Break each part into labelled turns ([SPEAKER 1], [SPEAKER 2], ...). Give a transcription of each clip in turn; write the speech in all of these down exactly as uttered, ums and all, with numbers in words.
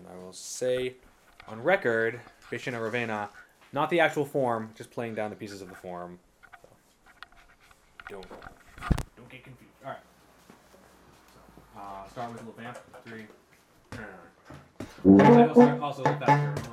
[SPEAKER 1] I will say on record, Vishina Ravena, not the actual form, just playing down the pieces of the form. So, don't, don't get confused. All right. So, uh, start with a little vamp. Three. Actually, I'll start also a little faster.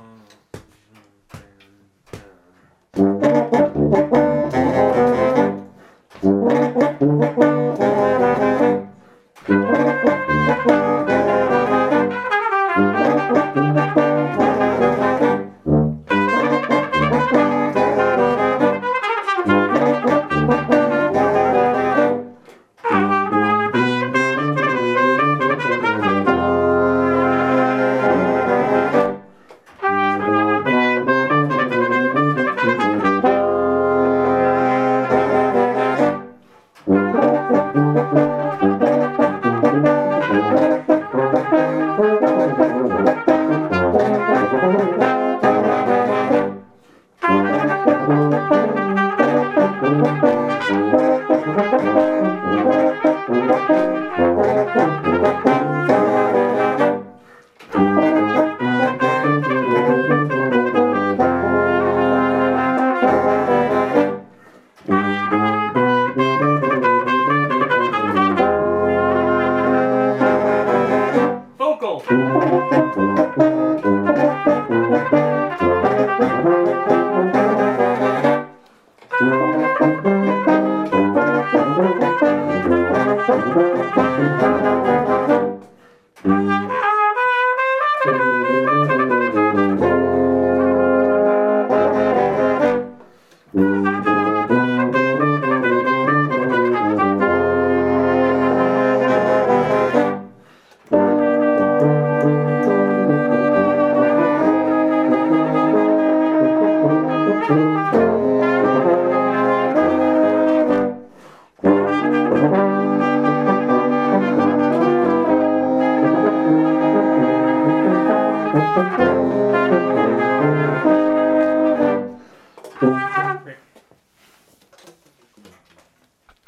[SPEAKER 2] Thank you.